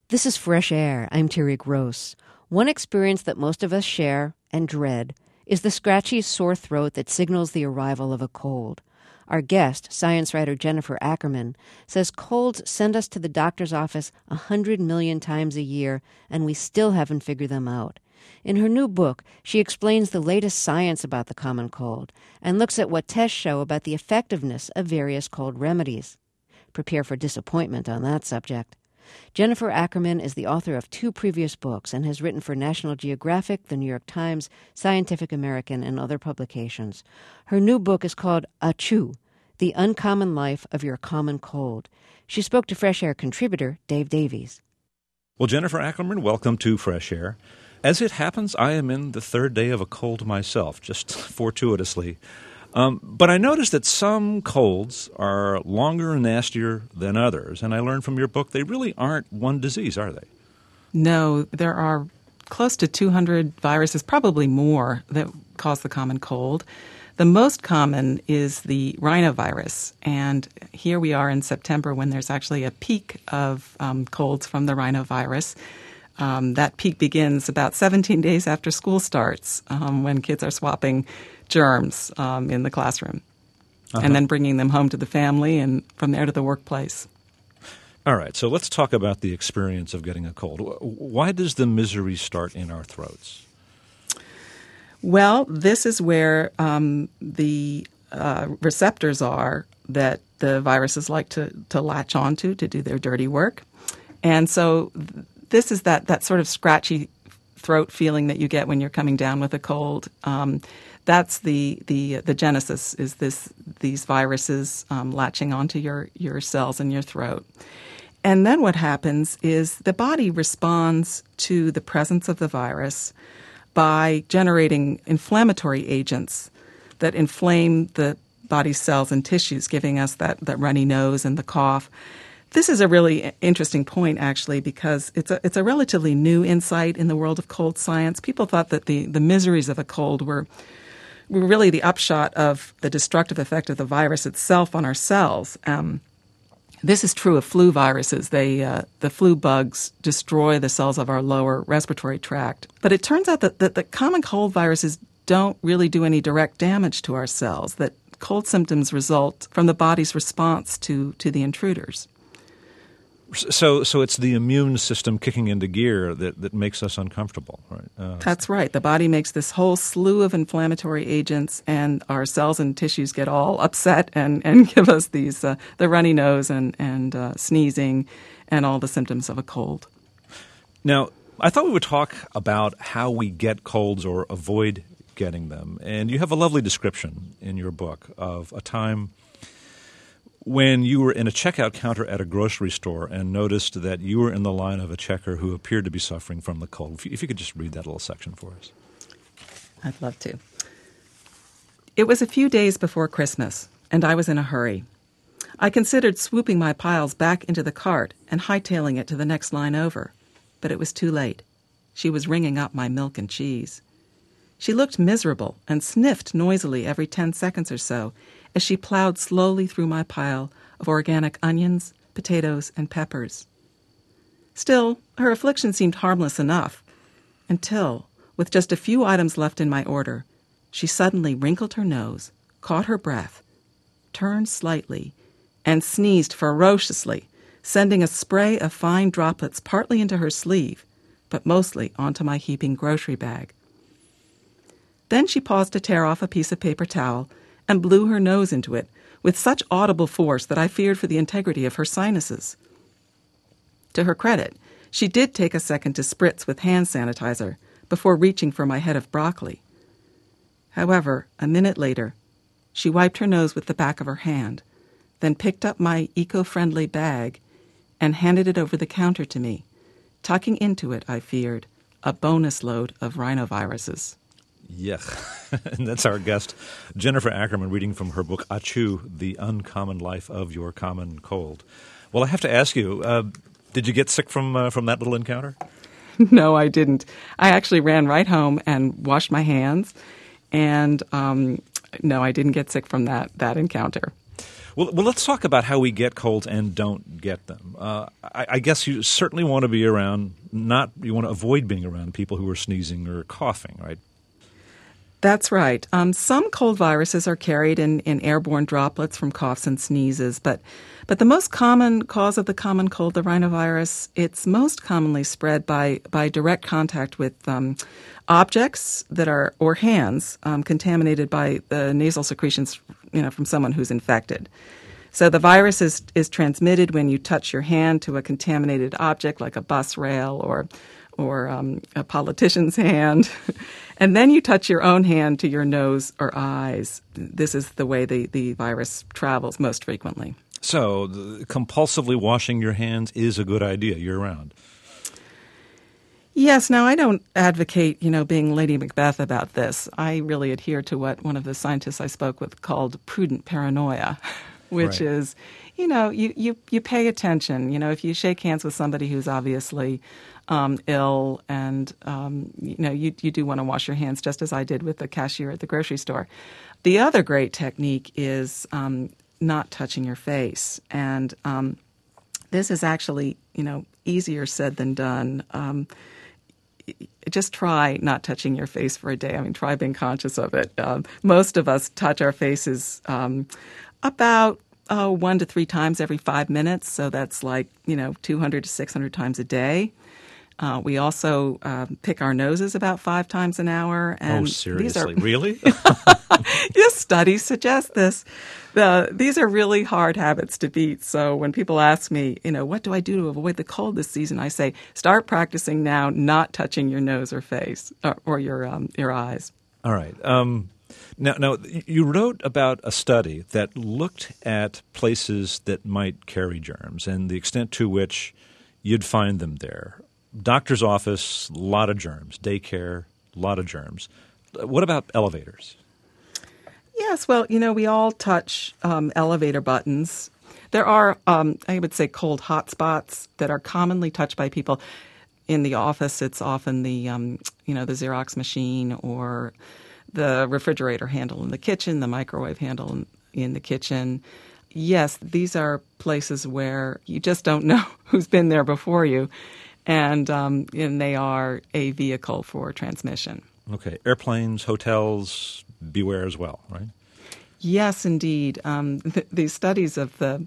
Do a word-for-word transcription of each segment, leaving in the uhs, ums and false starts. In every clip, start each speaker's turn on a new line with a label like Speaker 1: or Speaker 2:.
Speaker 1: This is Fresh Air. I'm Terry Gross. One experience that most of us share and dread is the scratchy, sore throat that signals the arrival of a cold. Our guest, science writer Jennifer Ackerman, says colds send us to the doctor's office a hundred million times a year, and we still haven't figured them out. In her new book, she explains the latest science about the common cold and looks at what tests show about the effectiveness of various cold remedies. Prepare for disappointment on that subject. Jennifer Ackerman is the author of two previous books and has written for National Geographic, The New York Times, Scientific American, and other publications. Her new book is called Achoo, The Uncommon Life of Your Common Cold. She spoke to Fresh Air contributor Dave Davies.
Speaker 2: Well, Jennifer Ackerman, welcome to Fresh Air. As it happens, I am in the third day of a cold myself, just fortuitously. Um, but I noticed that some colds are longer and nastier than others, and I learned from your book they really aren't one disease, are they?
Speaker 3: No, there are close to two hundred viruses, probably more, that cause the common cold. The most common is the rhinovirus, and here we are in September when there's actually a peak of um, colds from the rhinovirus. Um, that peak begins about seventeen days after school starts, um, when kids are swapping germs um, in the classroom, uh-huh. and then bringing them home to the family and from there to the workplace.
Speaker 2: All right, so let's talk about the experience of getting a cold. Why does the misery start in our throats?
Speaker 3: Well, this is where um, the uh, receptors are that the viruses like to, to latch onto to do their dirty work. And so th- this is that, that sort of scratchy throat feeling that you get when you're coming down with a cold. Um, that's the, the the genesis, is this these viruses um, latching onto your, your cells in your throat. And then what happens is the body responds to the presence of the virus by generating inflammatory agents that inflame the body's cells and tissues, giving us that, that runny nose and the cough. This is a really interesting point, actually, because it's a it's a relatively new insight in the world of cold science. People thought that the, the miseries of a cold were, were really the upshot of the destructive effect of the virus itself on our cells. Um, this is true of flu viruses. They uh, the flu bugs destroy the cells of our lower respiratory tract. But it turns out that, that the common cold viruses don't really do any direct damage to our cells, that cold symptoms result from the body's response to, to the intruders.
Speaker 2: So so it's the immune system kicking into gear that, that makes us uncomfortable, right? Uh,
Speaker 3: That's right. The body makes this whole slew of inflammatory agents, and our cells and tissues get all upset and, and give us these uh, the runny nose and, and uh, sneezing and all the symptoms of a cold.
Speaker 2: Now, I thought we would talk about how we get colds or avoid getting them. And you have a lovely description in your book of a time when you were in a checkout counter at a grocery store and noticed that you were in the line of a checker who appeared to be suffering from the cold. If you, if you could just read that little section for us.
Speaker 3: I'd love to. It was a few days before Christmas, and I was in a hurry. I considered swooping my piles back into the cart and hightailing it to the next line over, but it was too late. She was ringing up my milk and cheese. She looked miserable and sniffed noisily every ten seconds or so as she plowed slowly through my pile of organic onions, potatoes, and peppers. Still, her affliction seemed harmless enough, until, with just a few items left in my order, she suddenly wrinkled her nose, caught her breath, turned slightly, and sneezed ferociously, sending a spray of fine droplets partly into her sleeve, but mostly onto my heaping grocery bag. Then she paused to tear off a piece of paper towel and blew her nose into it with such audible force that I feared for the integrity of her sinuses. To her credit, she did take a second to spritz with hand sanitizer before reaching for my head of broccoli. However, a minute later, she wiped her nose with the back of her hand, then picked up my eco-friendly bag and handed it over the counter to me, tucking into it, I feared, a bonus load of rhinoviruses.
Speaker 2: Yuck. And that's our guest, Jennifer Ackerman, reading from her book, Achoo, The Uncommon Life of Your Common Cold. Well, I have to ask you, uh, did you get sick from uh, from that little encounter?
Speaker 3: No, I didn't. I actually ran right home and washed my hands. And um, no, I didn't get sick from that, that encounter.
Speaker 2: Well, well, let's talk about how we get colds and don't get them. Uh, I, I guess you certainly want to be around, not you want to avoid being around people who are sneezing or coughing, right?
Speaker 3: That's right. Um, some cold viruses are carried in, in airborne droplets from coughs and sneezes, but but the most common cause of the common cold, the rhinovirus, it's most commonly spread by by direct contact with um, objects that are or hands um, contaminated by the nasal secretions, you know, from someone who's infected. So the virus is is transmitted when you touch your hand to a contaminated object like a bus rail or or um, a politician's hand, and then you touch your own hand to your nose or eyes. This is the way the, the virus travels most frequently.
Speaker 2: So the, compulsively washing your hands is a good idea year-round.
Speaker 3: Yes. Now, I don't advocate, you know, being Lady Macbeth about this. I really adhere to what one of the scientists I spoke with called prudent paranoia, which
Speaker 2: right.
Speaker 3: is, you know, you, you, you pay attention. You know, if you shake hands with somebody who's obviously um, ill and, um, you know, you, you do want to wash your hands, just as I did with the cashier at the grocery store. The other great technique is um, not touching your face. And um, this is actually, you know, easier said than done. Um, just try not touching your face for a day. I mean, try being conscious of it. Um, most of us touch our faces um, about uh, one to three times every five minutes. So that's like, you know, two hundred to six hundred times a day. Uh, we also uh, pick our noses about five times an hour. And
Speaker 2: oh, seriously?
Speaker 3: These are,
Speaker 2: really?
Speaker 3: Yes, studies suggest this. The, these are really hard habits to beat. So when people ask me, you know, what do I do to avoid the cold this season? I say, start practicing now, not touching your nose or face or, or your um, your eyes.
Speaker 2: All right. Um, now, now, you wrote about a study that looked at places that might carry germs and the extent to which you'd find them there. Doctor's office, a lot of germs. Daycare, a lot of germs. What about elevators?
Speaker 3: Yes, well, you know, we all touch um, elevator buttons. There are, um, I would say, cold hot spots that are commonly touched by people. In the office, it's often the, um, you know, the Xerox machine or the refrigerator handle in the kitchen, the microwave handle in, in the kitchen. Yes, these are places where you just don't know who's been there before you. And, um, and they are a vehicle for transmission.
Speaker 2: Okay. Airplanes, hotels, beware as well, right?
Speaker 3: Yes, indeed. Um, th- these studies of the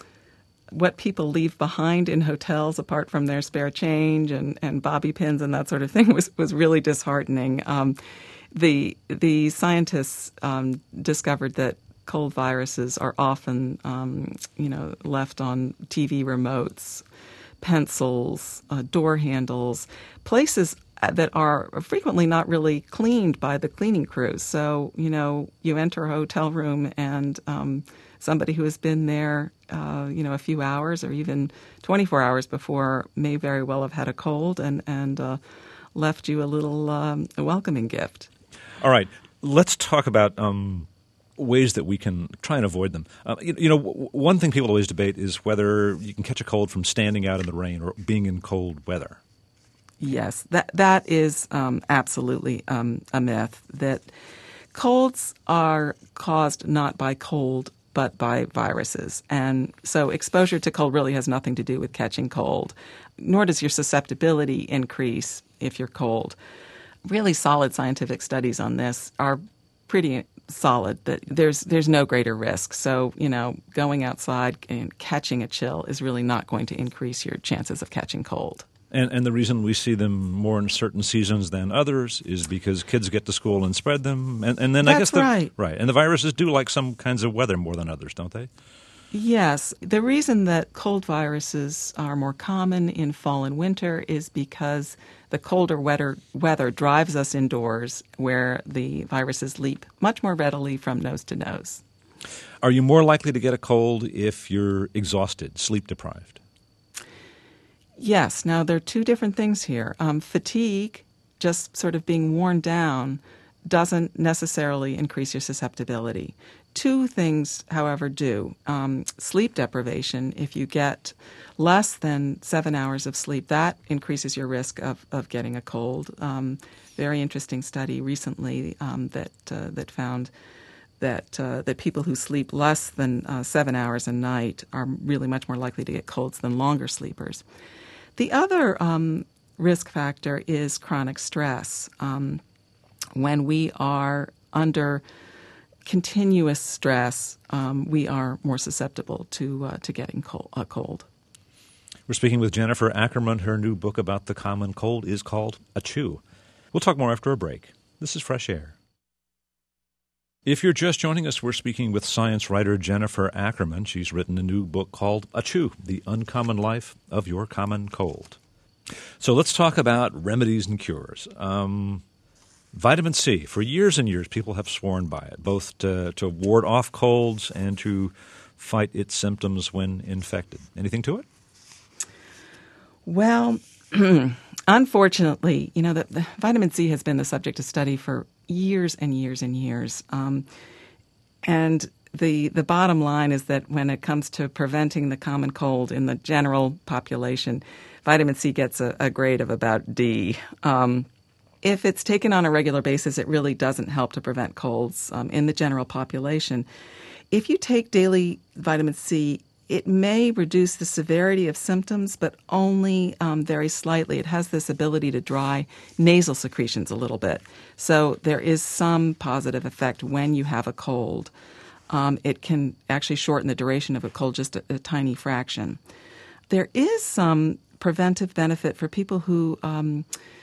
Speaker 3: what people leave behind in hotels, apart from their spare change and, and bobby pins and that sort of thing, was, was really disheartening. Um, the the scientists um, discovered that cold viruses are often, um, you know, left on T V remotes, pencils, uh, door handles, places that are frequently not really cleaned by the cleaning crews. So, you know, you enter a hotel room and um, somebody who has been there, uh, you know, a few hours or even twenty-four hours before may very well have had a cold and, and uh, left you a little um, a welcoming gift.
Speaker 2: All right. Let's talk about um, ways that we can try and avoid them. Uh, you, you know, w- one thing people always debate is whether you can catch a cold from standing out in the rain or being in cold weather.
Speaker 3: Yes, that that is um, absolutely um, a myth. That colds are caused not by cold but by viruses. And so exposure to cold really has nothing to do with catching cold, nor does your susceptibility increase if you're cold. Really solid scientific studies on this are pretty solid that there's there's no greater risk. So, you know, going outside and catching a chill is really not going to increase your chances of catching cold.
Speaker 2: And, and the reason we see them more in certain seasons than others is because kids get to school and spread them. And, and then
Speaker 3: That's
Speaker 2: I guess the,
Speaker 3: right.
Speaker 2: Right. And the viruses do like some kinds of weather more than others, don't they?
Speaker 3: Yes. The reason that cold viruses are more common in fall and winter is because the colder weather, weather drives us indoors where the viruses leap much more readily from nose to nose.
Speaker 2: Are you more likely to get a cold if you're exhausted, sleep deprived?
Speaker 3: Yes. Now, there are two different things here. Um, fatigue, just sort of being worn down, doesn't necessarily increase your susceptibility. Two things, however, do. Um, sleep deprivation, if you get less than seven hours of sleep, that increases your risk of, of getting a cold. Um, very interesting study recently um, that uh, that found that uh, that people who sleep less than uh, seven hours a night are really much more likely to get colds than longer sleepers. The other um, risk factor is chronic stress. Um, when we are under continuous stress, um, we are more susceptible to uh, to getting cold, a cold.
Speaker 2: We're speaking with Jennifer Ackerman. Her new book about the common cold is called Achoo. We'll talk more after a break. This is Fresh Air. If you're just joining us, we're speaking with science writer Jennifer Ackerman. She's written a new book called Achoo, The Uncommon Life of Your Common Cold. So let's talk about remedies and cures. Um, vitamin C. For years and years, people have sworn by it, both to, to ward off colds and to fight its symptoms when infected. Anything to it?
Speaker 3: Well, unfortunately, you know, the, the vitamin C has been the subject of study for years and years and years. Um, and the the bottom line is that when it comes to preventing the common cold in the general population, vitamin C gets a, a grade of about D. Um, if it's taken on a regular basis, it really doesn't help to prevent colds um, in the general population. If you take daily vitamin C, it may reduce the severity of symptoms, but only um, very slightly. It has this ability to dry nasal secretions a little bit. So there is some positive effect when you have a cold. Um, it can actually shorten the duration of a cold just a, a tiny fraction. There is some preventive benefit for people who um,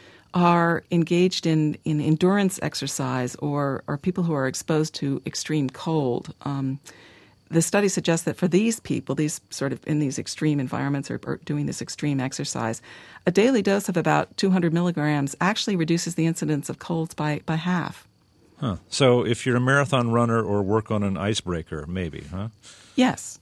Speaker 3: are engaged in, in endurance exercise or, or people who are exposed to extreme cold. Um, The study suggests that for these people, these sort of in these extreme environments or, or doing this extreme exercise, a daily dose of about two hundred milligrams actually reduces the incidence of colds by, by half.
Speaker 2: Huh. So if you're a marathon runner or work on an icebreaker, maybe, huh?
Speaker 3: Yes.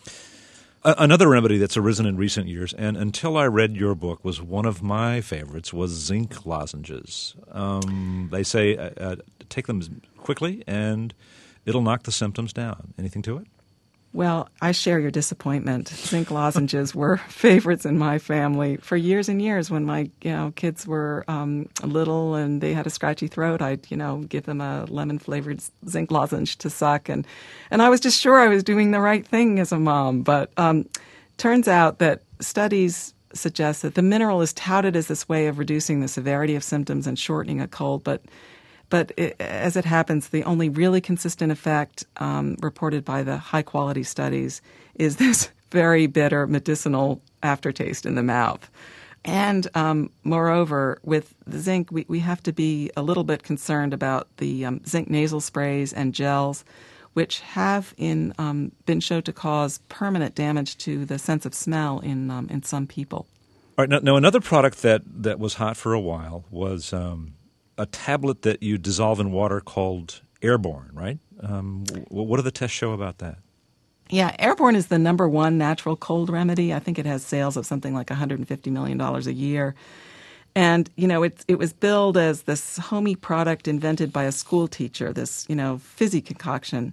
Speaker 2: A- another remedy that's arisen in recent years, and until I read your book, was one of my favorites, was zinc lozenges. Um, they say uh, uh, take them quickly and it'll knock the symptoms down. Anything to it?
Speaker 3: Well, I share your disappointment. Zinc lozenges were favorites in my family for years and years. When my you know kids were um, little and they had a scratchy throat, I'd you know give them a lemon-flavored zinc lozenge to suck, and and I was just sure I was doing the right thing as a mom. But um, turns out that studies suggest that the mineral is touted as this way of reducing the severity of symptoms and shortening a cold, but But it, as it happens, the only really consistent effect um, reported by the high-quality studies is this very bitter medicinal aftertaste in the mouth. And um, moreover, with the zinc, we, we have to be a little bit concerned about the um, zinc nasal sprays and gels, which have in um, been shown to cause permanent damage to the sense of smell in um, in some people.
Speaker 2: All right. Now, now, another product that, that was hot for a while was um, a tablet that you dissolve in water called Airborne, right? Um, what do the tests show about that?
Speaker 3: Yeah, Airborne is the number one natural cold remedy. I think it has sales of something like one hundred fifty million dollars a year. And, you know, it, it was billed as this homey product invented by a school teacher, this, you know, fizzy concoction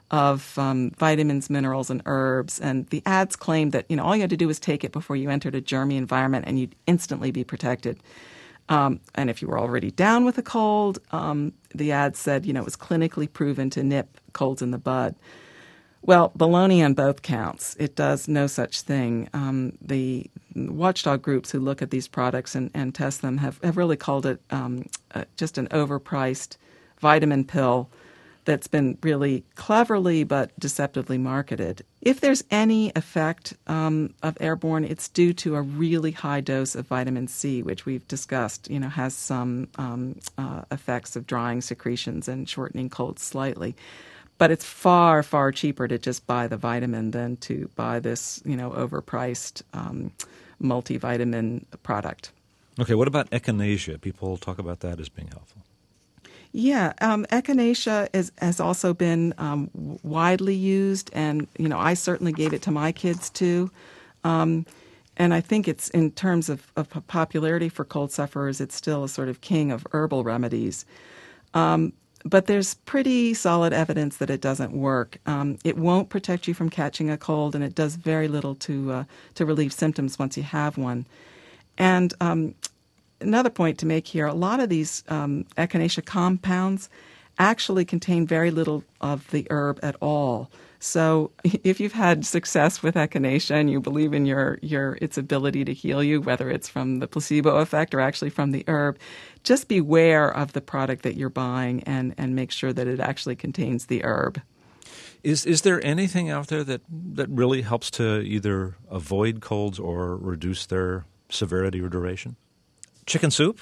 Speaker 3: of um, vitamins, minerals, and herbs. And the ads claimed that, you know, all you had to do was take it before you entered a germy environment and you'd instantly be protected. Um, and if you were already down with a cold, um, the ad said, you know, it was clinically proven to nip colds in the bud. Well, baloney on both counts. It does no such thing. Um, the watchdog groups who look at these products and, and test them have, have really called it um, uh, just an overpriced vitamin pill that's been really cleverly but deceptively marketed. If there's any effect um, of Airborne, it's due to a really high dose of vitamin C, which we've discussed, you know, has some um, uh, effects of drying secretions and shortening colds slightly. But it's far, far cheaper to just buy the vitamin than to buy this, you know, overpriced um, multivitamin product.
Speaker 2: Okay, what about echinacea? People talk about that as being helpful.
Speaker 3: Yeah, um, echinacea is, has also been um, widely used, and you know I certainly gave it to my kids too. Um, and I think it's in terms of, of popularity for cold sufferers, it's still a sort of king of herbal remedies. Um, but there's pretty solid evidence that it doesn't work. Um, it won't protect you from catching a cold, and it does very little to uh, to relieve symptoms once you have one. And um, another point to make here, a lot of these um, echinacea compounds actually contain very little of the herb at all. So if you've had success with echinacea and you believe in your, your its ability to heal you, whether it's from the placebo effect or actually from the herb, just beware of the product that you're buying and, and make sure that it actually contains the herb.
Speaker 2: Is is there anything out there that, that really helps to either avoid colds or reduce their severity or duration? Chicken soup?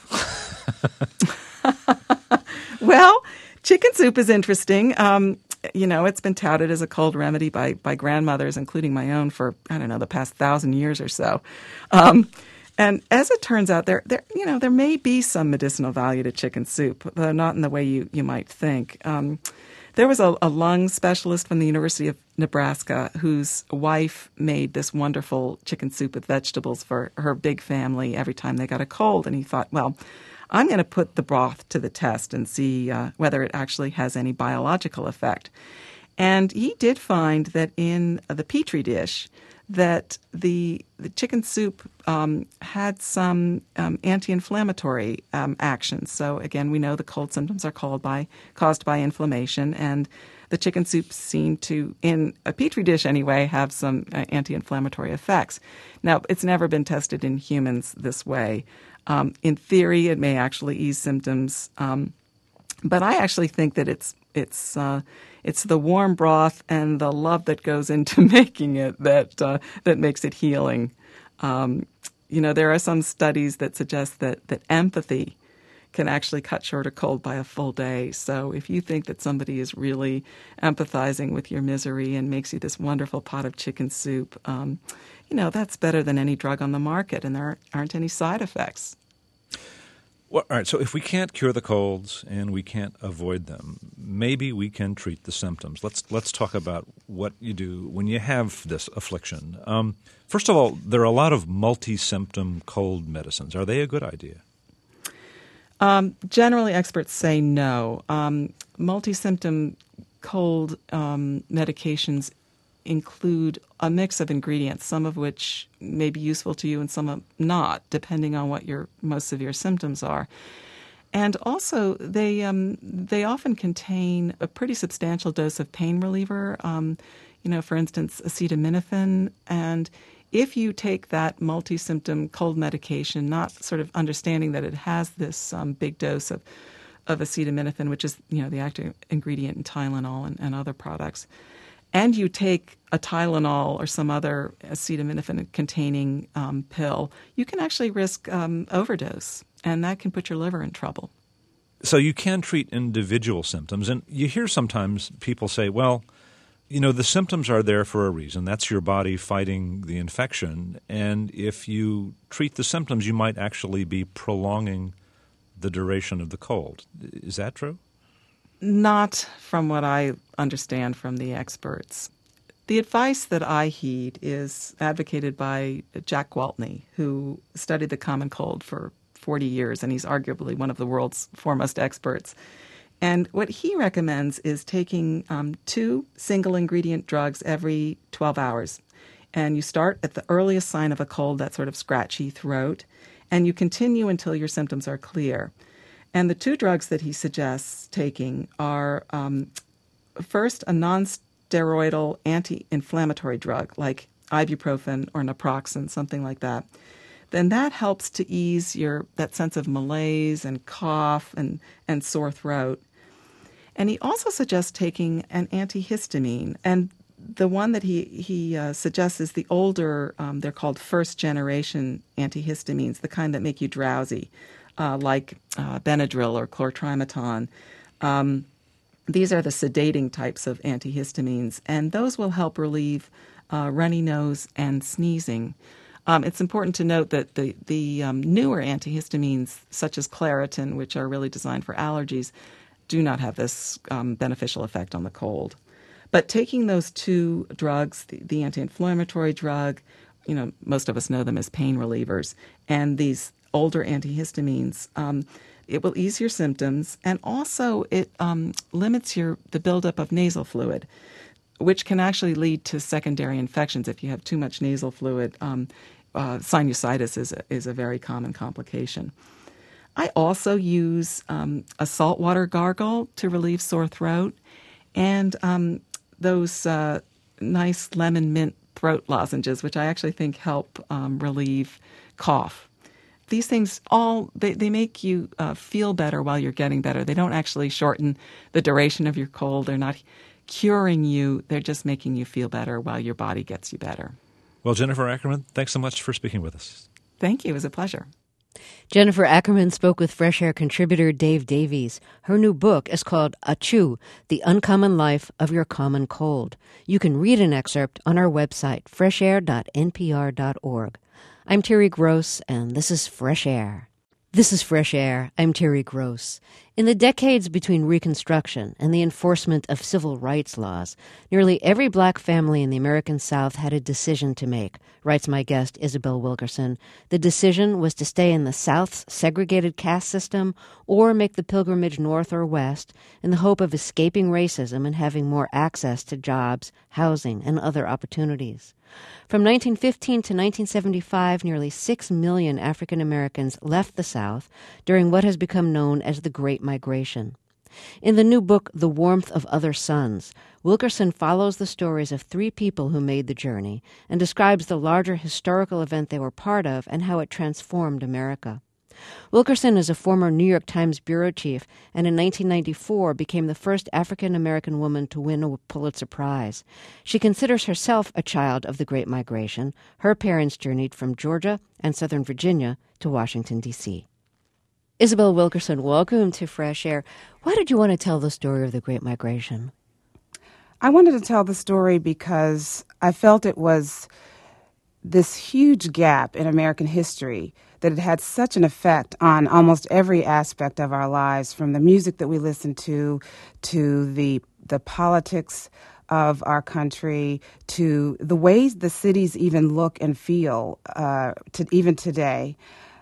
Speaker 3: Well, chicken soup is interesting. Um, you know, it's been touted as a cold remedy by, by grandmothers, including my own, for, I don't know, the past thousand years or so. Um, and as it turns out, there, there, you know, there may be some medicinal value to chicken soup, though not in the way you, you might think. Um, there was a, a lung specialist from the University of Nebraska whose wife made this wonderful chicken soup with vegetables for her big family every time they got a cold. And he thought, well, I'm going to put the broth to the test and see uh, whether it actually has any biological effect. And he did find that in the Petri dish that the the chicken soup um, had some um, anti-inflammatory um, actions. So again, we know the cold symptoms are called by, caused by inflammation, and the chicken soup seemed to, in a Petri dish anyway, have some uh, anti-inflammatory effects. Now, it's never been tested in humans this way. Um, in theory, it may actually ease symptoms, um, but I actually think that it's it's uh, it's the warm broth and the love that goes into making it that uh, that makes it healing. Um, you know, there are some studies that suggest that that empathy can actually cut short a cold by a full day. So if you think that somebody is really empathizing with your misery and makes you this wonderful pot of chicken soup, um, you know, that's better than any drug on the market, and there aren't any side effects.
Speaker 2: Well, all right, so if we can't cure the colds and we can't avoid them, maybe we can treat the symptoms. Let's let's talk about what you do when you have this affliction. Um, first of all, there are a lot of multi-symptom cold medicines. Are they a good idea?
Speaker 3: Um, generally, experts say no. Um, multi-symptom cold um, medications include a mix of ingredients, some of which may be useful to you and some not, depending on what your most severe symptoms are. And also, they um, they often contain a pretty substantial dose of pain reliever. Um, you know, for instance, acetaminophen. And if you take that multi-symptom cold medication, not sort of understanding that it has this um, big dose of, of acetaminophen, which is, you know, the active ingredient in Tylenol and, and other products, and you take a Tylenol or some other acetaminophen-containing um, pill, you can actually risk um, overdose, and that can put your liver in trouble.
Speaker 2: So you can treat individual symptoms, and you hear sometimes people say, well, you know, the symptoms are there for a reason. That's your body fighting the infection, and if you treat the symptoms, you might actually be prolonging the duration of the cold. Is that true?
Speaker 3: Not from what I understand from the experts. The advice that I heed is advocated by Jack Gwaltney, who studied the common cold for forty years, and he's arguably one of the world's foremost experts. And what he recommends is taking um, two single-ingredient drugs every twelve hours. And you start at the earliest sign of a cold, that sort of scratchy throat, and you continue until your symptoms are clear. And the two drugs that he suggests taking are, um, first, a non-steroidal anti-inflammatory drug like ibuprofen or naproxen, something like that. Then that helps to ease your that sense of malaise and cough and, and sore throat. And he also suggests taking an antihistamine. And the one that he, he uh, suggests is the older, um, they're called first-generation antihistamines, the kind that make you drowsy. Uh, like uh, Benadryl or chlortrimeton. Um, these are the sedating types of antihistamines, and those will help relieve uh, runny nose and sneezing. Um, it's important to note that the, the um, newer antihistamines, such as Claritin, which are really designed for allergies, do not have this um, beneficial effect on the cold. But taking those two drugs, the, the anti-inflammatory drug, you know, most of us know them as pain relievers, and these older antihistamines, um, it will ease your symptoms, and also it um, limits your the buildup of nasal fluid, which can actually lead to secondary infections if you have too much nasal fluid. Um, uh, sinusitis is a, is a very common complication. I also use um, a saltwater gargle to relieve sore throat, and um, those uh, nice lemon mint throat lozenges, which I actually think help um, relieve cough. These things all, they, they make you uh, feel better while you're getting better. They don't actually shorten the duration of your cold. They're not curing you. They're just making you feel better while your body gets you better.
Speaker 2: Well, Jennifer Ackerman, thanks so much for speaking with us.
Speaker 3: Thank you. It was a pleasure.
Speaker 1: Jennifer Ackerman spoke with Fresh Air contributor Dave Davies. Her new book is called Achoo, The Uncommon Life of Your Common Cold. You can read an excerpt on our website, fresh air dot n p r dot org. I'm Terry Gross, and this is Fresh Air. This is Fresh Air. I'm Terry Gross. In the decades between Reconstruction and the enforcement of civil rights laws, nearly every black family in the American South had a decision to make, writes my guest, Isabel Wilkerson. The decision was to stay in the South's segregated caste system or make the pilgrimage north or west in the hope of escaping racism and having more access to jobs, housing, and other opportunities. From nineteen fifteen to nineteen seventy-five, nearly six million African Americans left the South during what has become known as the Great Migration. In the new book, The Warmth of Other Suns, Wilkerson follows the stories of three people who made the journey and describes the larger historical event they were part of and how it transformed America. Wilkerson is a former New York Times bureau chief and in nineteen ninety-four became the first African-American woman to win a Pulitzer Prize. She considers herself a child of the Great Migration. Her parents journeyed from Georgia and Southern Virginia to Washington, D C Isabel Wilkerson, welcome to Fresh Air. Why did you want to tell the story of the Great Migration?
Speaker 4: I wanted to tell the story because I felt it was this huge gap in American history that it had such an effect on almost every aspect of our lives, from the music that we listen to, to the the politics of our country, to the ways the cities even look and feel, uh, to even today.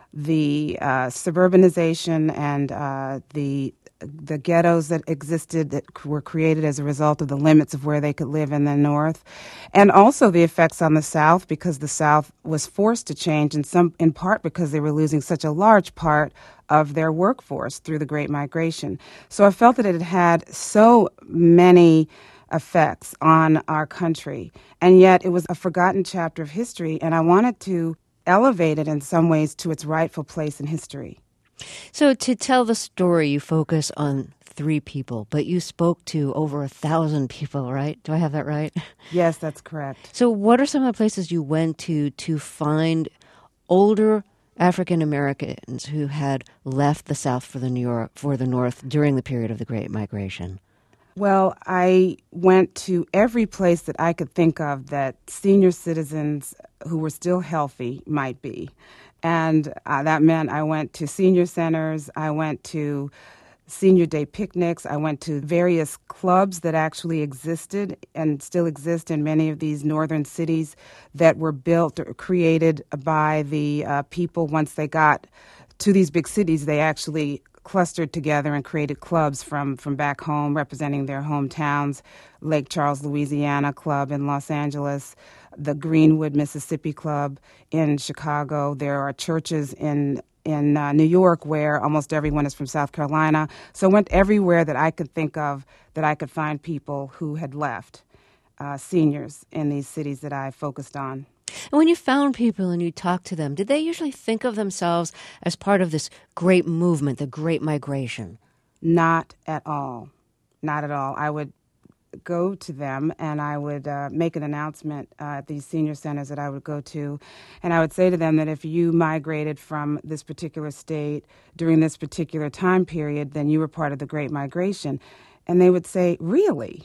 Speaker 4: The uh, suburbanization and uh, the the ghettos that existed that were created as a result of the limits of where they could live in the North, and also the effects on the South, because the South was forced to change in some, in part because they were losing such a large part of their workforce through the Great Migration. So I felt that it had so many effects on our country, and yet it was a forgotten chapter of history, and I wanted to elevate it in some ways to its rightful place in history.
Speaker 1: So to tell the story, you focus on three people, but you spoke to over a thousand people, right? Do I have that right?
Speaker 4: Yes, that's correct.
Speaker 1: So what are some of the places you went to to find older African Americans who had left the South for the New York for the North during the period of the Great Migration?
Speaker 4: Well, I went to every place that I could think of that senior citizens who were still healthy might be. And uh, that meant I went to senior centers, I went to senior day picnics, I went to various clubs that actually existed and still exist in many of these northern cities that were built or created by the uh, people. Once they got to these big cities, they actually clustered together and created clubs from, from back home representing their hometowns. Lake Charles, Louisiana Club in Los Angeles, the Greenwood, Mississippi Club in Chicago. There are churches in in uh, New York where almost everyone is from South Carolina. So I went everywhere that I could think of that I could find people who had left, uh, seniors in these cities that I focused on.
Speaker 1: And when you found people and you talked to them, did they usually think of themselves as part of this great movement, the Great Migration?
Speaker 4: Not at all. Not at all. I would go to them and I would uh, make an announcement uh, at these senior centers that I would go to, and I would say to them that if you migrated from this particular state during this particular time period, then you were part of the Great Migration. And they would say, really?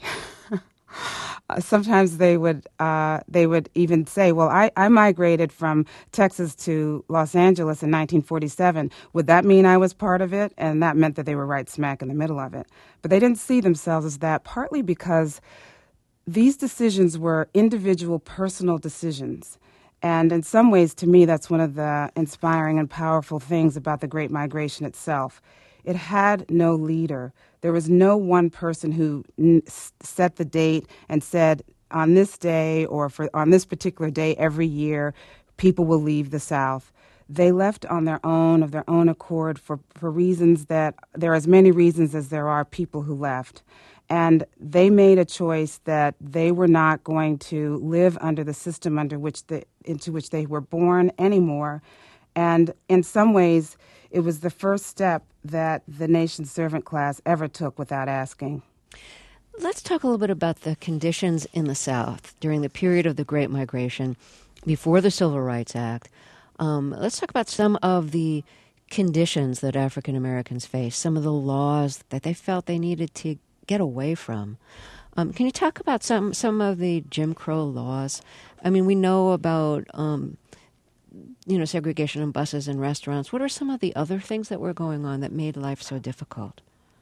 Speaker 4: Uh, sometimes they would uh, they would even say, well, I, I migrated from Texas to Los Angeles in nineteen forty-seven. Would that mean I was part of it? And that meant that they were right smack in the middle of it. But they didn't see themselves as that, partly because these decisions were individual, personal decisions. And in some ways, to me, that's one of the inspiring and powerful things about the Great Migration itself. It had no leader. There was no one person who n- set the date and said, on this day or for on this particular day every year, people will leave the South. they left on their own, of their own accord, for, for reasons that there are as many reasons as there are people who left. And they made a choice that they were not going to live under the system under which the, into which they were born anymore. And in some ways, it was the first step that the nation's servant class ever took without asking.
Speaker 1: Let's talk a little bit about the conditions in the South during the period of the Great Migration, before the Civil Rights Act. Um, let's talk about some of the conditions that African Americans faced, some of the laws that they felt they needed to get away from. Um, can you talk about some some of the Jim Crow laws? I mean, we know about um, you know segregation on buses and restaurants. What are some of the other things that were going on that made life so difficult?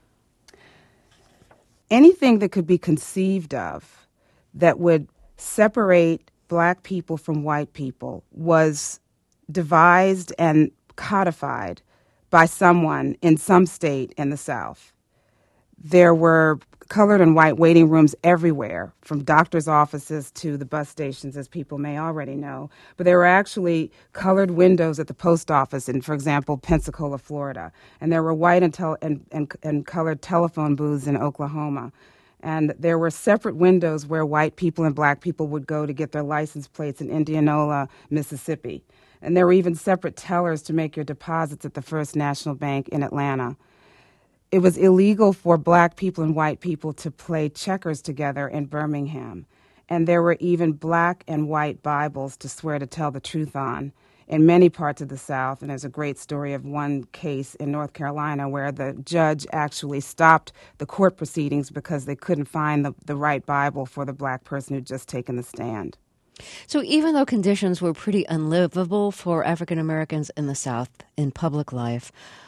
Speaker 4: Anything that could be conceived of that would separate black people from white people was devised and codified by someone in some state in the South. There were colored and white waiting rooms everywhere, from doctors' offices to the bus stations, as people may already know. But there were actually colored windows at the post office in, for example, Pensacola, Florida. And there were white and, tel- and, and, and colored telephone booths in Oklahoma. And there were separate windows where white people and black people would go to get their license plates in Indianola, Mississippi. And there were even separate tellers to make your deposits at the First National Bank in Atlanta. It was illegal for black people and white people to play checkers together in Birmingham. And there were even black and white Bibles to swear to tell the truth on in many parts of the South. And there's a great story of one case in North Carolina where the judge actually stopped the court proceedings because they couldn't find the, the right Bible for the black person who'd just taken the stand.
Speaker 1: So even though conditions were pretty unlivable for African Americans in the South in public life,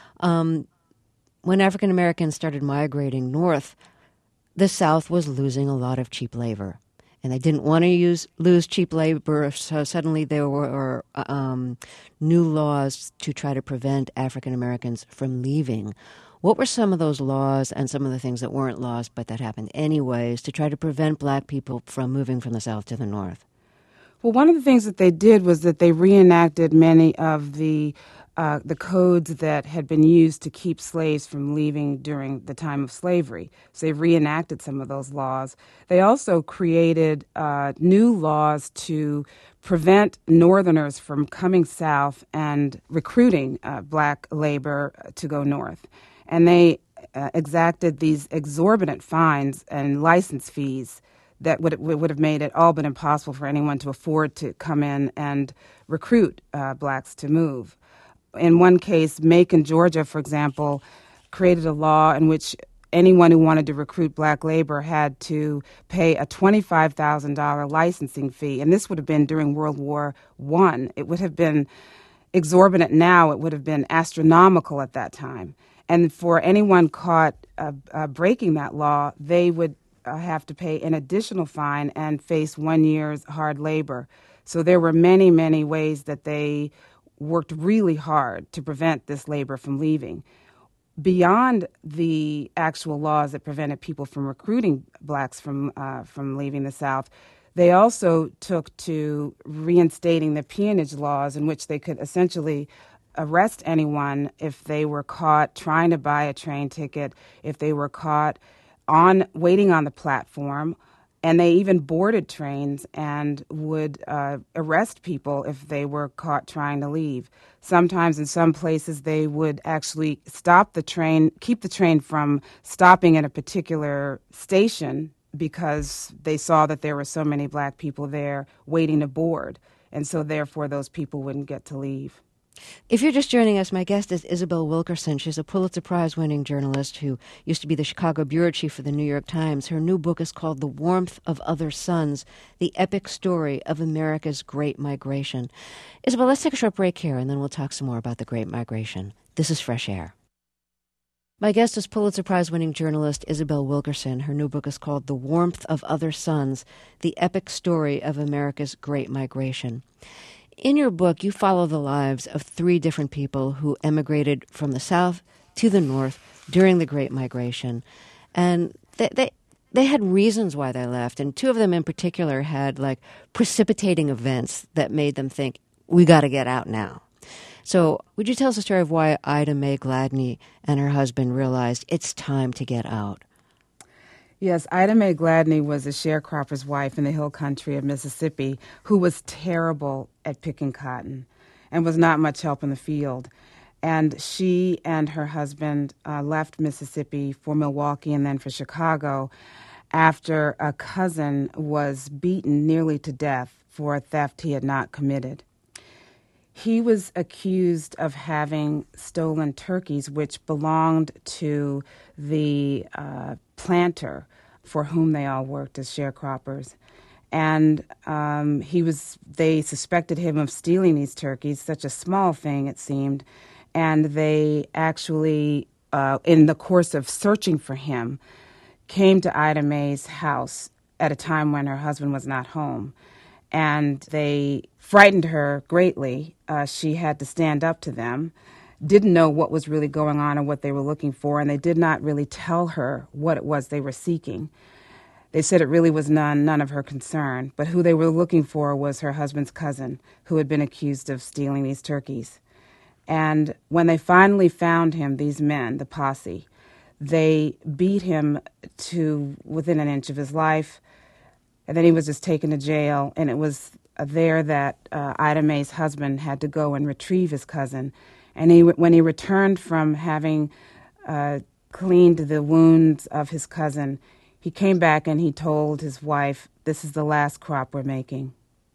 Speaker 1: um, when African Americans started migrating north, the South was losing a lot of cheap labor. And they didn't want to use lose cheap labor, so suddenly there were um, new laws to try to prevent African Americans from leaving. What were some of those laws and some of the things that weren't laws but that happened anyways to try to prevent black people from moving from the South to the North?
Speaker 4: Well, one of the things that they did was that they reenacted many of the uh, the codes that had been used to keep slaves from leaving during the time of slavery. So they reenacted some of those laws. They also created uh, new laws to prevent Northerners from coming south and recruiting uh, black labor to go north. And they uh, exacted these exorbitant fines and license fees that would would have made it all but impossible for anyone to afford to come in and recruit uh, blacks to move. In one case, Macon, Georgia, for example, created a law in which anyone who wanted to recruit black labor had to pay a twenty-five thousand dollars licensing fee. And this would have been during World War One. It would have been exorbitant now. It would have been astronomical at that time. And for anyone caught uh, uh, breaking that law, they would uh, have to pay an additional fine and face one year's hard labor. So there were many, many ways that they worked really hard to prevent this labor from leaving. Beyond the actual laws that prevented people from recruiting blacks from uh, from leaving the South, they also took to reinstating the peonage laws in which they could essentially arrest anyone if they were caught trying to buy a train ticket, if they were caught on waiting on the platform. And they even boarded trains and would uh, arrest people if they were caught trying to leave. Sometimes in some places they would actually stop the train, keep the train from stopping at a particular station because they saw that there were so many black people there waiting to board. And so therefore those people wouldn't get to leave.
Speaker 1: If you're just joining us, my guest is Isabel Wilkerson. She's a Pulitzer Prize-winning journalist who used to be the Chicago bureau chief for the New York Times. Her new book is called The Warmth of Other Suns, The Epic Story of America's Great Migration. Isabel, let's take a short break here, and then we'll talk some more about the Great Migration. This is Fresh Air. My guest is Pulitzer Prize-winning journalist Isabel Wilkerson. Her new book is called The Warmth of Other Suns, The Epic Story of America's Great Migration. In your book, you follow the lives of three different people who emigrated from the South to the North during the Great Migration. And they, they, they had reasons why they left. And two of them in particular had like precipitating events that made them think, we got to get out now. So would you tell us the story of why Ida Mae Gladney and her husband realized it's time to get out?
Speaker 4: Yes, Ida Mae Gladney was a sharecropper's wife in the hill country of Mississippi who was terrible at picking cotton and was not much help in the field. And she and her husband uh, left Mississippi for Milwaukee and then for Chicago after a cousin was beaten nearly to death for a theft he had not committed. He was accused of having stolen turkeys, which belonged to the uh, planter for whom they all worked as sharecroppers. And um, he was. They suspected him of stealing these turkeys, such a small thing it seemed, and they actually, uh, in the course of searching for him, came to Ida Mae's house at a time when her husband was not home. And they frightened her greatly. Uh, she had to stand up to them, didn't know what was really going on and what they were looking for, and they did not really tell her what it was they were seeking. They said it really was none, none of her concern, but who they were looking for was her husband's cousin, who had been accused of stealing these turkeys. And when they finally found him, these men, the posse, they beat him to within an inch of his life. And then he was just taken to jail, and it was there that uh, Ida Mae's husband had to go and retrieve his cousin. And he, when he returned from having uh, cleaned the wounds of his cousin, he came back and he told his wife, "This is the last crop we're making."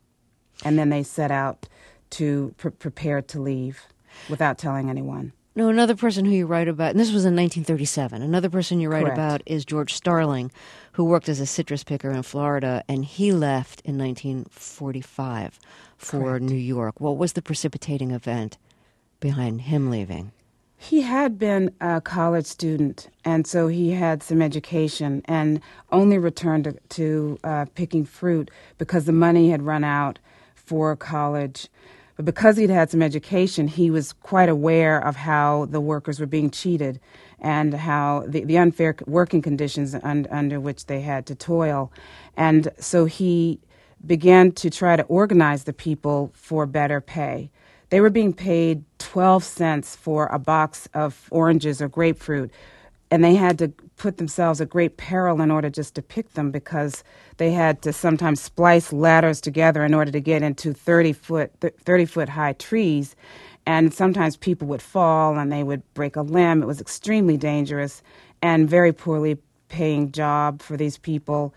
Speaker 4: And then they set out to pre- prepare to leave without telling anyone.
Speaker 1: No, another person who you write about, and this was in nineteen thirty-seven, another person you write
Speaker 4: Correct.
Speaker 1: about is George Starling, who worked as a citrus picker in Florida, and he left in nineteen forty-five for
Speaker 4: Correct.
Speaker 1: New York. What was the precipitating event behind him leaving?
Speaker 4: He had been a college student, and so he had some education and only returned to, to uh, picking fruit because the money had run out for college. But because he'd had some education, he was quite aware of how the workers were being cheated and how the, the unfair working conditions un, under which they had to toil. And so he began to try to organize the people for better pay. They were being paid twelve cents for a box of oranges or grapefruit, and they had to put themselves at great peril in order just to pick them because they had to sometimes splice ladders together in order to get into thirty foot high trees. And sometimes people would fall and they would break a limb. It was extremely dangerous and very poorly paying job for these people.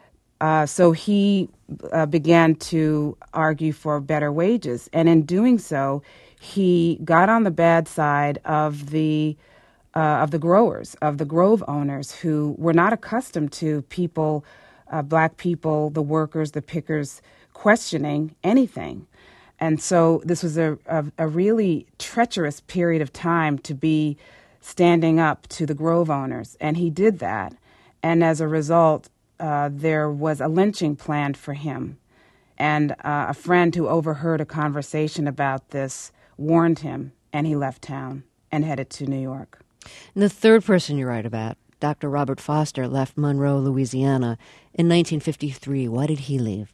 Speaker 4: Uh, so he uh, began to argue for better wages. And in doing so, he got on the bad side of the uh, of the growers, of the grove owners who were not accustomed to people, uh, black people, the workers, the pickers, questioning anything. And so this was a, a, a really treacherous period of time to be standing up to the grove owners. And he did that. And as a result, uh, there was a lynching planned for him. And uh, a friend who overheard a conversation about this warned him, and he left town and headed to New York.
Speaker 1: And the third person you write about, Doctor Robert Foster, left Monroe, Louisiana in nineteen fifty-three. Why did he leave?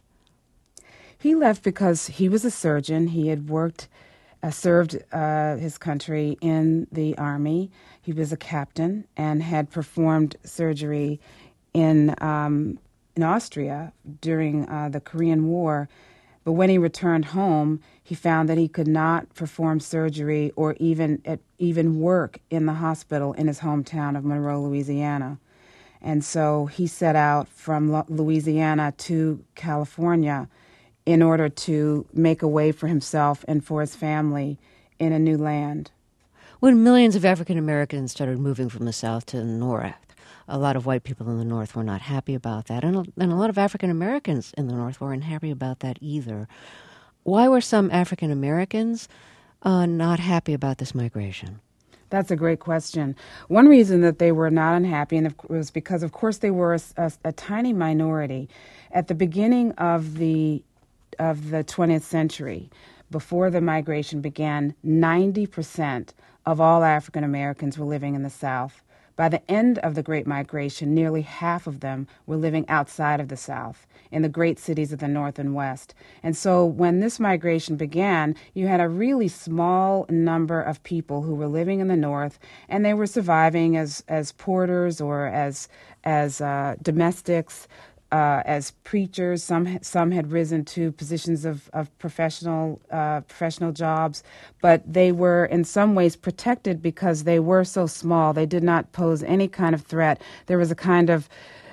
Speaker 4: He left because he was a surgeon. He had worked, uh, served uh, his country in the Army. He was a captain and had performed surgery in um, in Austria during uh, the Korean War. But when he returned home, he found that he could not perform surgery or even at, even work in the hospital in his hometown of Monroe, Louisiana. And so he set out from Louisiana to California in order to make a way for himself and for his family in a new land.
Speaker 1: When millions of African Americans started moving from the South to the North, a lot of white people in the North were not happy about that, and a, and a lot of African Americans in the North weren't happy about that either. Why were some African Americans uh, not happy about this migration?
Speaker 4: That's a great question. One reason that they were not unhappy and was because, of course, they were a, a, a tiny minority. At the beginning of the of the twentieth century, before the migration began, ninety percent of all African Americans were living in the South. By the end of the Great Migration, nearly half of them were living outside of the South, in the great cities of the North and West. And so when this migration began, you had a really small number of people who were living in the North, and they were surviving as, as porters or as, as uh, domestics, Uh, as preachers. Some some had risen to positions of of professional uh, professional jobs, but they were in some ways protected because they were so small. They did not pose any kind of threat. There was a kind of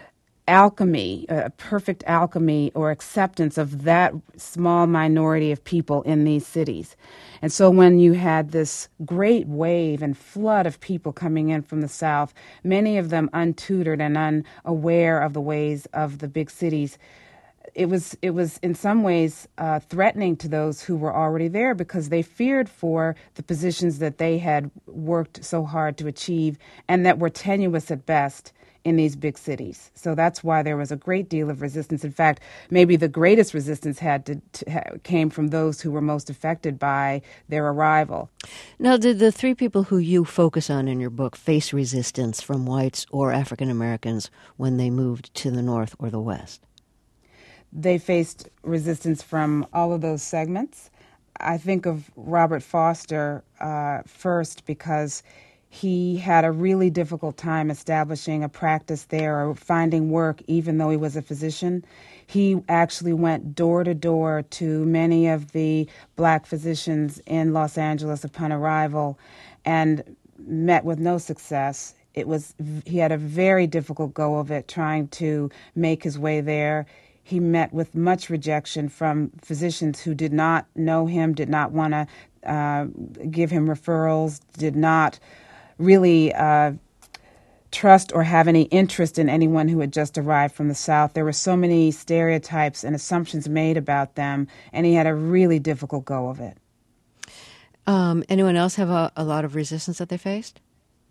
Speaker 4: alchemy, a perfect alchemy or acceptance of that small minority of people in these cities. And so when you had this great wave and flood of people coming in from the South, many of them untutored and unaware of the ways of the big cities, it was it was in some ways uh, threatening to those who were already there because they feared for the positions that they had worked so hard to achieve and that were tenuous at best in these big cities. So that's why there was a great deal of resistance. In fact, maybe the greatest resistance had to, to ha, came from those who were most affected by their arrival.
Speaker 1: Now, did the three people who you focus on in your book face resistance from whites or African Americans when they moved to the North or the West?
Speaker 4: They faced resistance from all of those segments. I think of Robert Foster uh, first because he had a really difficult time establishing a practice there or finding work, even though he was a physician. He actually went door to door to many of the black physicians in Los Angeles upon arrival and met with no success. It was, he had a very difficult go of it trying to make his way there. He met with much rejection from physicians who did not know him, did not want to uh, give him referrals, did not really uh, trust or have any interest in anyone who had just arrived from the South. There were so many stereotypes and assumptions made about them, and he had a really difficult go of it.
Speaker 1: Um, anyone else have a, a lot of resistance that they faced?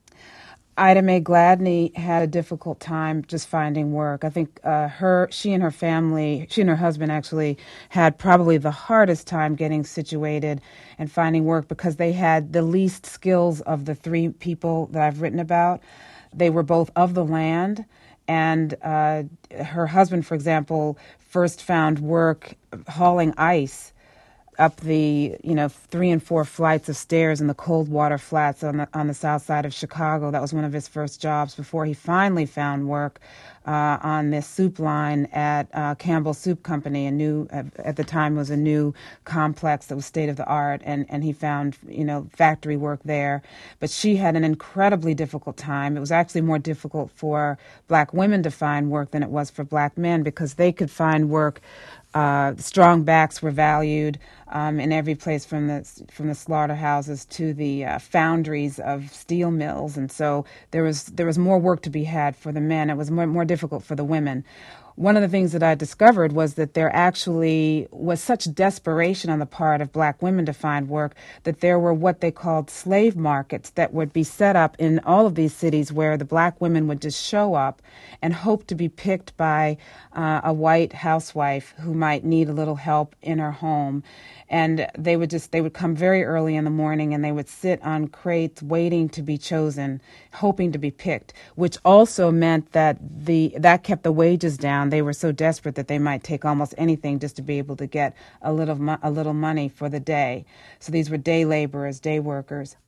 Speaker 4: Ida Mae Gladney had a difficult time just finding work. I think uh, her, she and her family, she and her husband actually had probably the hardest time getting situated and finding work because they had the least skills of the three people that I've written about. They were both of the land, and uh, her husband, for example, first found work hauling ice up the, you know, three and four flights of stairs in the cold water flats on the on the south side of Chicago. That was one of his first jobs before he finally found work uh, on this soup line at uh, Campbell Soup Company, a new, at the time was a new complex that was state of the art, and, and he found, you know, factory work there. But she had an incredibly difficult time. It was actually more difficult for black women to find work than it was for black men because they could find work. Uh, strong backs were valued um, in every place from the from the slaughterhouses to the uh, foundries of steel mills, and so there was there was more work to be had for the men. It was more more difficult for the women. One of the things that I discovered was that there actually was such desperation on the part of black women to find work that there were what they called slave markets that would be set up in all of these cities where the black women would just show up and hope to be picked by uh, a white housewife who might need a little help in her home. And they would just, they would come very early in the morning and they would sit on crates waiting to be chosen, hoping to be picked, which also meant that the, that kept the wages down. They were so desperate that they might take almost anything just to be able to get a little, mo- a little money for the day. So these were day laborers, day workers.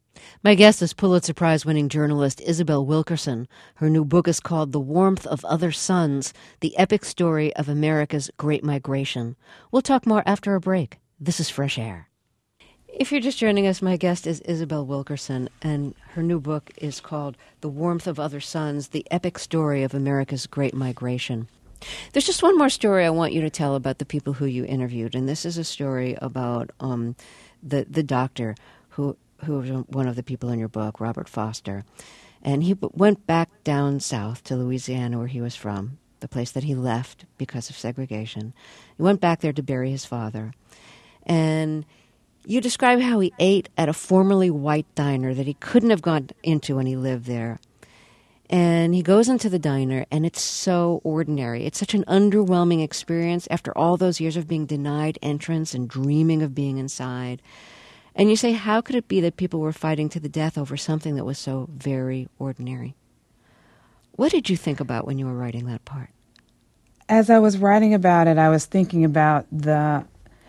Speaker 1: My guest is Pulitzer Prize-winning journalist Isabel Wilkerson. Her new book is called The Warmth of Other Suns, the epic story of America's Great Migration. We'll talk more after a break. This is Fresh Air. If you're just joining us, my guest is Isabel Wilkerson, and her new book is called The Warmth of Other Suns, the epic story of America's Great Migration. There's just one more story I want you to tell about the people who you interviewed, and this is a story about um, the, the doctor who... who was one of the people in your book, Robert Foster. And he went back down south to Louisiana, where he was from, the place that he left because of segregation. He went back there to bury his father. And you describe how he ate at a formerly white diner that he couldn't have gone into when he lived there. And he goes into the diner, and it's so ordinary. It's such an underwhelming experience after all those years of being denied entrance and dreaming of being inside. And you say, how could it be that people were fighting to the death over something that was so very ordinary? What did you think about when you were writing that part?
Speaker 4: As I was writing about it, I was thinking about the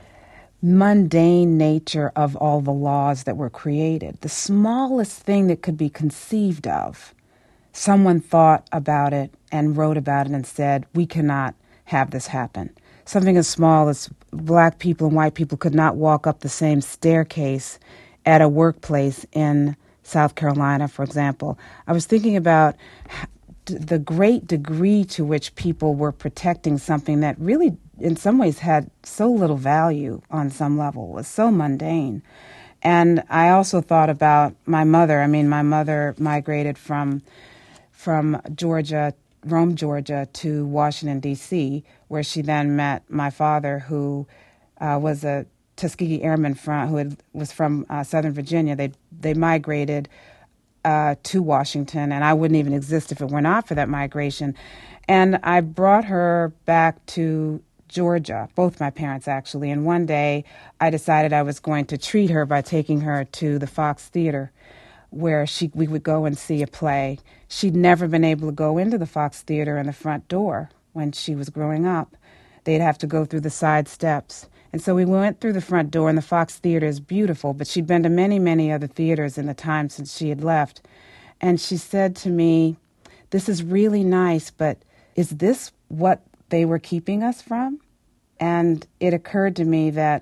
Speaker 4: mundane nature of all the laws that were created. The smallest thing that could be conceived of, someone thought about it and wrote about it and said, we cannot have this happen. Something as small as black people and white people could not walk up the same staircase at a workplace in South Carolina, for example. I was thinking about the great degree to which people were protecting something that really, in some ways, had so little value on some level, was so mundane. And I also thought about my mother. I mean, my mother migrated from from Georgia, Rome, Georgia, to Washington, D C, where she then met my father, who uh, was a Tuskegee Airman from, who had, was from uh, Southern Virginia. They they migrated Uh, to Washington, and I wouldn't even exist if it were not for that migration. And I brought her back to Georgia, both my parents actually, and one day I decided I was going to treat her by taking her to the Fox Theater, where she we would go and see a play. She'd never been able to go into the Fox Theater in the front door when she was growing up. They'd have to go through the side steps. And so we went through the front door, and the Fox Theater is beautiful, but she'd been to many, many other theaters in the time since she had left. And she said to me, this is really nice, but is this what they were keeping us from? And it occurred to me that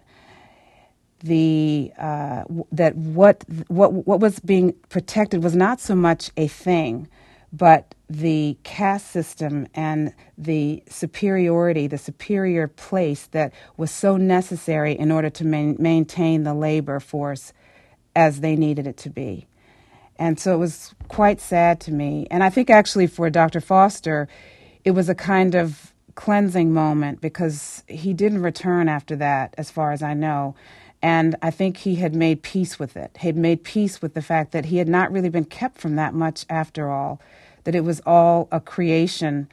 Speaker 4: the uh, that what what what was being protected was not so much a thing, but the caste system and the superiority, the superior place that was so necessary in order to man- maintain the labor force as they needed it to be. And so it was quite sad to me. And I think actually for Doctor Foster, it was a kind of cleansing moment because he didn't return after that, as far as I know. And I think he had made peace with it. He had made peace with the fact that he had not really been kept from that much after all, that it was all a creation,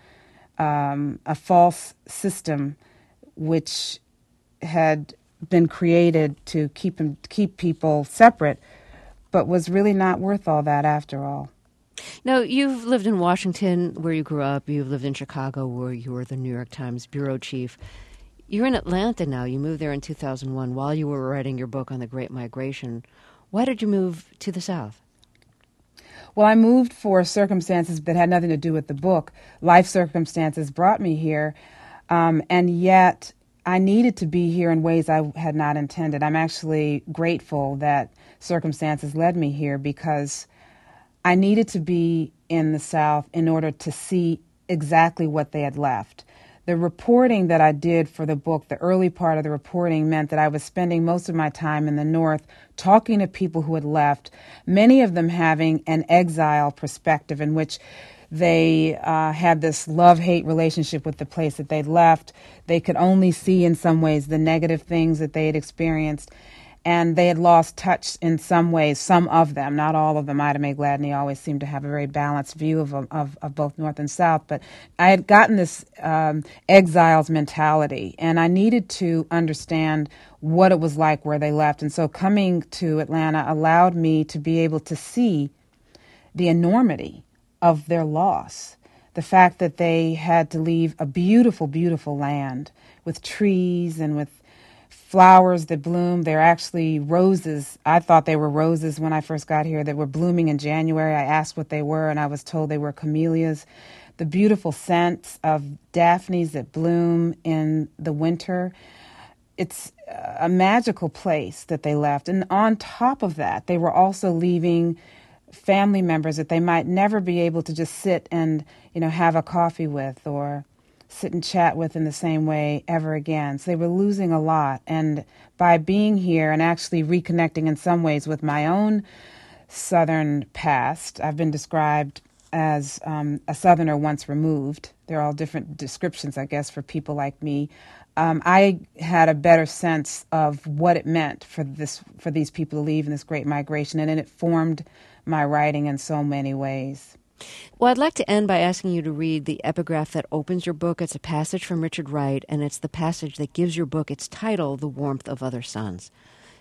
Speaker 4: um, a false system which had been created to keep him, keep people separate, but was really not worth all that after all.
Speaker 1: Now, you've lived in Washington, where you grew up. You've lived in Chicago, where you were the New York Times bureau chief. You're in Atlanta now. You moved there in two thousand one while you were writing your book on the Great Migration. Why did you move to the South?
Speaker 4: Well, I moved for circumstances that had nothing to do with the book. Life circumstances brought me here, um, and yet I needed to be here in ways I had not intended. I'm actually grateful that circumstances led me here because I needed to be in the South in order to see exactly what they had left. The reporting that I did for the book, the early part of the reporting, meant that I was spending most of my time in the North talking to people who had left, many of them having an exile perspective in which they uh, had this love-hate relationship with the place that they'd left. They could only see in some ways the negative things that they had experienced, and they had lost touch in some ways, some of them, not all of them. Ida Mae Gladney always seemed to have a very balanced view of, of, of both North and South. But I had gotten this um, exiles mentality, and I needed to understand what it was like where they left. And so coming to Atlanta allowed me to be able to see the enormity of their loss. The fact that they had to leave a beautiful, beautiful land with trees and with flowers that bloom. They're actually roses. I thought they were roses when I first got here that were blooming in January. I asked what they were, and I was told they were camellias. The beautiful scents of daphnes that bloom in the winter. It's a magical place that they left. And on top of that, they were also leaving family members that they might never be able to just sit and, you know, have a coffee with or sit and chat with in the same way ever again. So they were losing a lot. And by being here and actually reconnecting in some ways with my own Southern past, I've been described as um, a Southerner once removed. There are all different descriptions, I guess, for people like me. Um, I had a better sense of what it meant for this for these people to leave in this great migration, and it formed my writing in so many ways.
Speaker 1: Well, I'd like to end by asking you to read the epigraph that opens your book. It's a passage from Richard Wright, and it's the passage that gives your book its title, The Warmth of Other Suns.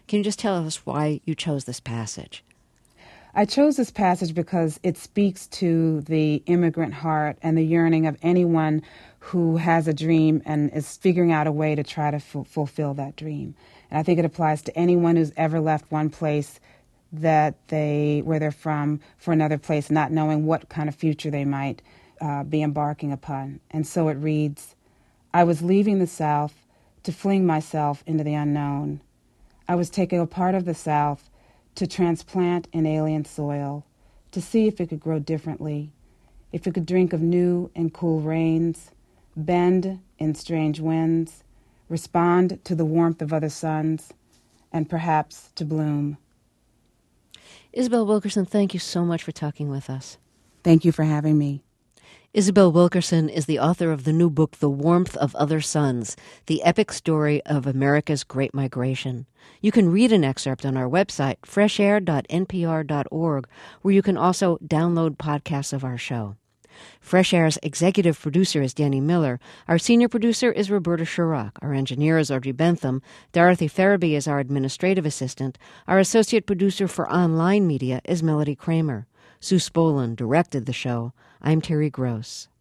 Speaker 1: Can you just tell us why you chose this passage?
Speaker 4: I chose this passage because it speaks to the immigrant heart and the yearning of anyone who has a dream and is figuring out a way to try to f- fulfill that dream. And I think it applies to anyone who's ever left one place that they, where they're from, for another place, not knowing what kind of future they might uh, be embarking upon. And so it reads, I was leaving the South to fling myself into the unknown. I was taking a part of the South to transplant in alien soil, to see if it could grow differently, if it could drink of new and cool rains, bend in strange winds, respond to the warmth of other suns, and perhaps to bloom.
Speaker 1: Isabel Wilkerson, thank you so much for talking with us.
Speaker 4: Thank you for having me.
Speaker 1: Isabel Wilkerson is the author of the new book, The Warmth of Other Suns, the epic story of America's Great Migration. You can read an excerpt on our website, fresh air dot n p r dot org, where you can also download podcasts of our show. Fresh Air's executive producer is Danny Miller. Our senior producer is Roberta Shurock. Our engineer is Audrey Bentham. Dorothy Farabee is our administrative assistant. Our associate producer for online media is Melody Kramer. Sue Spolin directed the show. I'm Terry Gross.